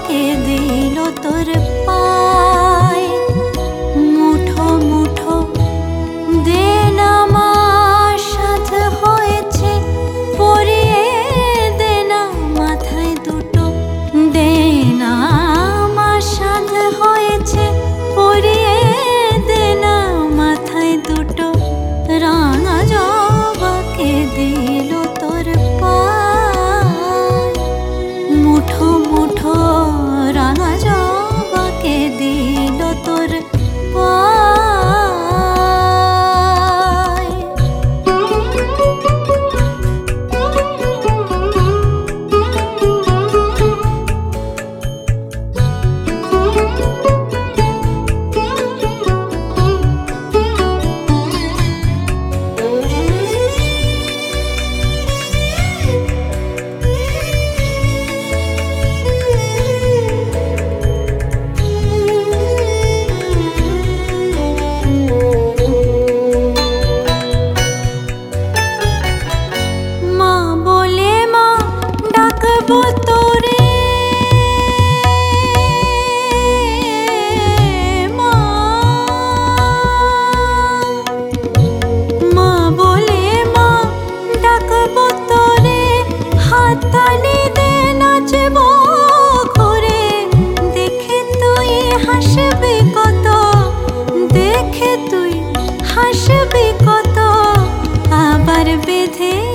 কে দিল তোর পায়। মুঠো মুঠো দে না মা সাধ হয়েছে, পরিয়ে দে না মাথায় দুটো। দে না মা সাধ হয়েছে, পরিয়ে দে না মাথায় দুটো। রাঙা জবা কে দিল তোর পায়। মুঠো মুঠো রাঙা জবা কে দিল তোর পায়। তোরে মা, মা বলে মা ডাকবো তোরে। হাততালি দে নাচবো ঘুরে, দেখে তুই হাসবি কত, দেখে তুই হাসবি কত। আবার বেঁধে